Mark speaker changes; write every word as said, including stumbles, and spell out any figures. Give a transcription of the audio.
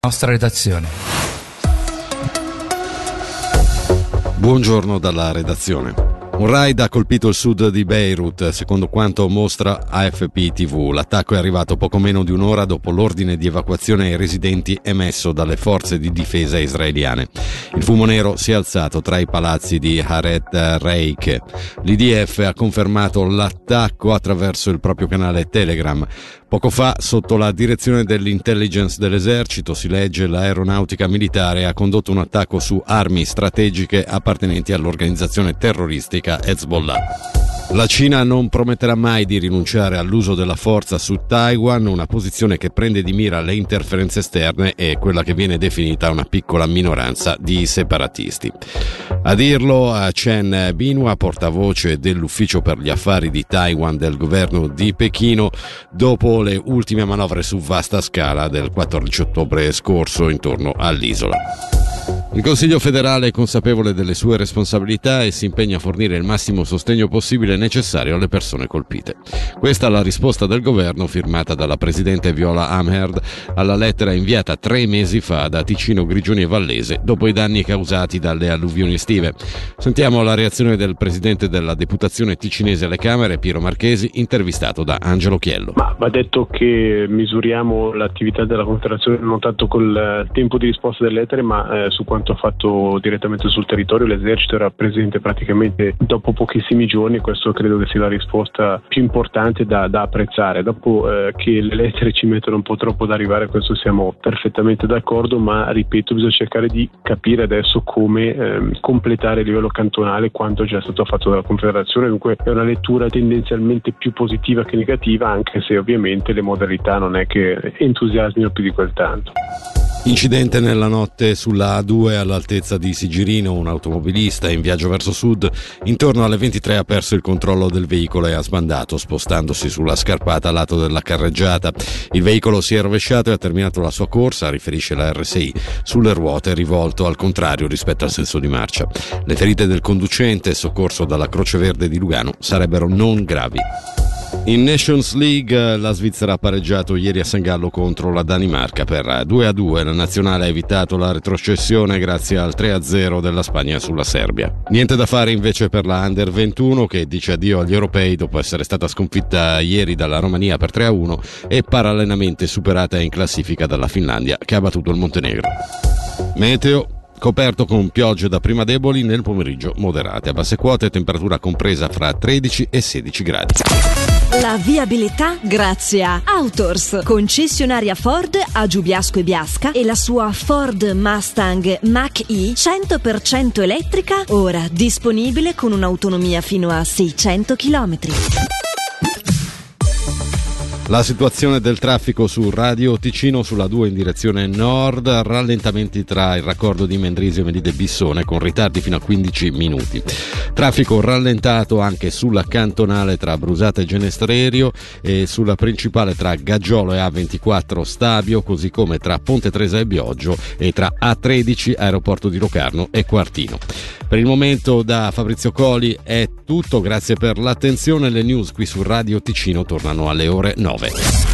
Speaker 1: Nostra redazione.
Speaker 2: Buongiorno dalla redazione. Un raid ha colpito il sud di Beirut, secondo quanto mostra A F P tivù. L'attacco è arrivato poco meno di un'ora dopo l'ordine di evacuazione ai residenti emesso dalle forze di difesa israeliane. Il fumo nero si è alzato tra i palazzi di Haret Reik. L'I D F ha confermato l'attacco attraverso il proprio canale Telegram. Poco fa, sotto la direzione dell'intelligence dell'esercito, si legge l'aeronautica militare ha condotto un attacco su armi strategiche appartenenti all'organizzazione terroristica Hezbollah. La Cina non prometterà mai di rinunciare all'uso della forza su Taiwan, una posizione che prende di mira le interferenze esterne e quella che viene definita una piccola minoranza di separatisti. A dirlo a Chen Binhua, portavoce dell'ufficio per gli affari di Taiwan del governo di Pechino, dopo le ultime manovre su vasta scala del quattordici ottobre scorso intorno all'isola. Il Consiglio federale è consapevole delle sue responsabilità e si impegna a fornire il massimo sostegno possibile necessario alle persone colpite. Questa è la risposta del governo firmata dalla presidente Viola Amherd alla lettera inviata tre mesi fa da Ticino, Grigioni e Vallese dopo i danni causati dalle alluvioni estive. Sentiamo la reazione del presidente della deputazione ticinese alle Camere, Piero Marchesi, intervistato da Angelo Chiello.
Speaker 3: Ma va detto che misuriamo l'attività della Confederazione non tanto col tempo di risposta delle lettere, ma eh, su quanto ha fatto direttamente sul territorio. L'esercito era presente praticamente dopo pochissimi giorni, questo credo che sia la risposta più importante da, da apprezzare. Dopo eh, che le lettere ci mettono un po' troppo ad arrivare, questo siamo perfettamente d'accordo, ma ripeto, bisogna cercare di capire adesso come eh, completare a livello cantonale quanto già è stato fatto dalla Confederazione. Dunque è una lettura tendenzialmente più positiva che negativa, anche se ovviamente le modalità non è che entusiasmino più di quel tanto.
Speaker 2: Incidente nella notte sulla A due all'altezza di Sigirino. Un automobilista in viaggio verso sud intorno alle ventitré ha perso il controllo del veicolo e ha sbandato spostandosi sulla scarpata a lato della carreggiata. Il veicolo si è rovesciato e ha terminato la sua corsa, riferisce la R S I, sulle ruote rivolto al contrario rispetto al senso di marcia. Le ferite del conducente, soccorso dalla Croce Verde di Lugano, sarebbero non gravi. In Nations League la Svizzera ha pareggiato ieri a San Gallo contro la Danimarca per due a due. La nazionale ha evitato la retrocessione grazie al tre a zero della Spagna sulla Serbia. Niente da fare invece per la Under ventuno, che dice addio agli europei dopo essere stata sconfitta ieri dalla Romania per tre a uno e parallelamente superata in classifica dalla Finlandia, che ha battuto il Montenegro. Meteo. Coperto con piogge da prima deboli, nel pomeriggio moderate, a basse quote temperatura compresa fra tredici e sedici gradi.
Speaker 4: La viabilità grazie a Autors, concessionaria Ford a Giubiasco e Biasca, e la sua Ford Mustang Mach-E cento per cento elettrica, ora disponibile con un'autonomia fino a seicento chilometri.
Speaker 2: La situazione del traffico su Radio Ticino sulla due in direzione nord, rallentamenti tra il raccordo di Mendrisio e Medide Bissone con ritardi fino a quindici minuti. Traffico rallentato anche sulla cantonale tra Brusata e Genestrerio e sulla principale tra Gaggiolo e A ventiquattro Stabio, così come tra Ponte Tresa e Bioggio e tra A tredici Aeroporto di Locarno e Quartino. Per il momento da Fabrizio Coli è tutto, grazie per l'attenzione. Le news qui su Radio Ticino tornano alle ore nove.